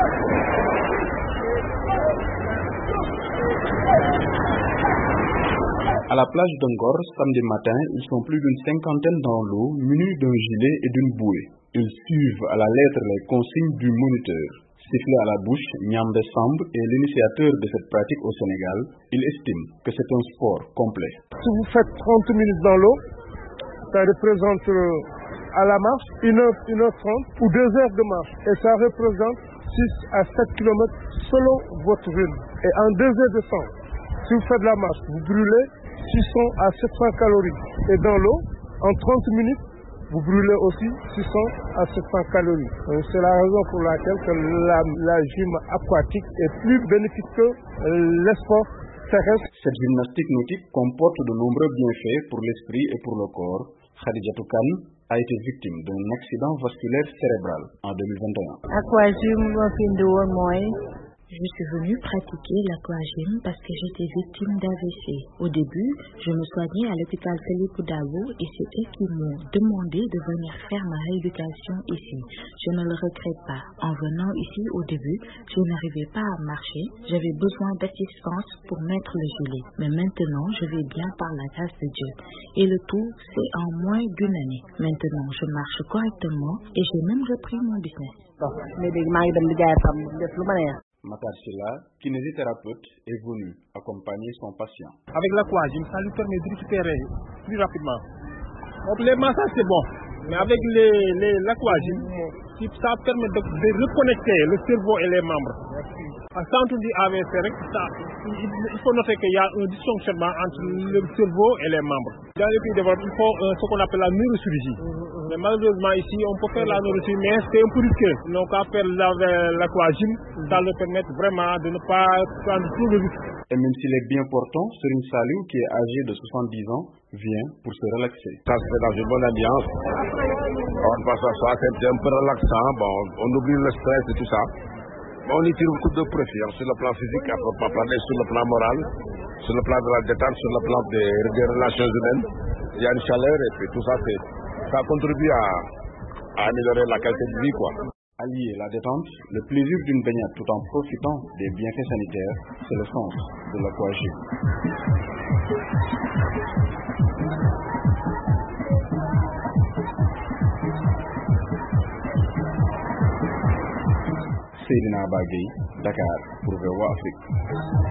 À la plage de Ngor, samedi matin, ils sont plus d'une cinquantaine dans l'eau, munis d'un gilet et d'une bouée. Ils suivent à la lettre les consignes du moniteur. Sifflé à la bouche, Nyambe Samb est l'initiateur de cette pratique au Sénégal. Il estime que c'est un sport complet. Si vous faites 30 minutes dans l'eau, ça représente à la marche 1h30 ou 2 heures de marche. Et ça représente 6 à 7 km selon votre rythme. Et en 2 heures de temps, si vous faites de la marche, vous brûlez 600 à 700 calories. Et dans l'eau, en 30 minutes, vous brûlez aussi 600 à 700 calories. C'est la raison pour laquelle que la gym aquatique est plus bénéfique que les sports terrestres. Cette gymnastique nautique comporte de nombreux bienfaits pour l'esprit et pour le corps. Khadijatou Kane a été victime d'un accident vasculaire cérébral en 2021. Je suis venue pratiquer l'aquagym parce que j'étais victime d'AVC. Au début, je me soignais à l'hôpital Félix Dabo et c'est eux qui m'ont demandé de venir faire ma rééducation ici. Je ne le regrette pas. En venant ici au début, je n'arrivais pas à marcher. J'avais besoin d'assistance pour mettre le gilet. Mais maintenant, je vais bien par la grâce de Dieu. Et le tout, c'est en moins d'une année. Maintenant, je marche correctement et j'ai même repris mon business. Matar Silla, kinésithérapeute, est venu accompagner son patient. Avec l'aquagym, ça lui permet de récupérer plus rapidement. Donc les massages c'est bon, mais avec l'aquagym, ça permet de reconnecter le cerveau et les membres. En centre du AVC, il faut noter qu'il y a un dysfonctionnement entre le cerveau et les membres. Dans les pays développés, il faut ce qu'on appelle la neurochirurgie. Mais malheureusement ici, on peut faire la neurochirurgie, mais c'est un peu risqué. Donc à faire l'aquagym, ça leur permet vraiment de ne pas prendre trop de risques. Et même s'il est bien portant, Serine Saliou, qui est âgé de 70 ans, vient pour se relaxer. Ça se fait dans une bonne ambiance. On passe à ça, c'est un peu relaxant. Bon, on oublie le stress et tout ça. On y tire beaucoup de profit sur le plan physique, on peut parler sur le plan moral, sur le plan de la détente, sur le plan des relations humaines. Il y a une chaleur et puis tout ça, ça contribue à améliorer la qualité de vie, quoi. Allier la détente, le plaisir d'une baignade tout en profitant des bienfaits sanitaires, c'est le sens de l'aquagym. Seydina Bagay, Dakar, pour VOA Afrique.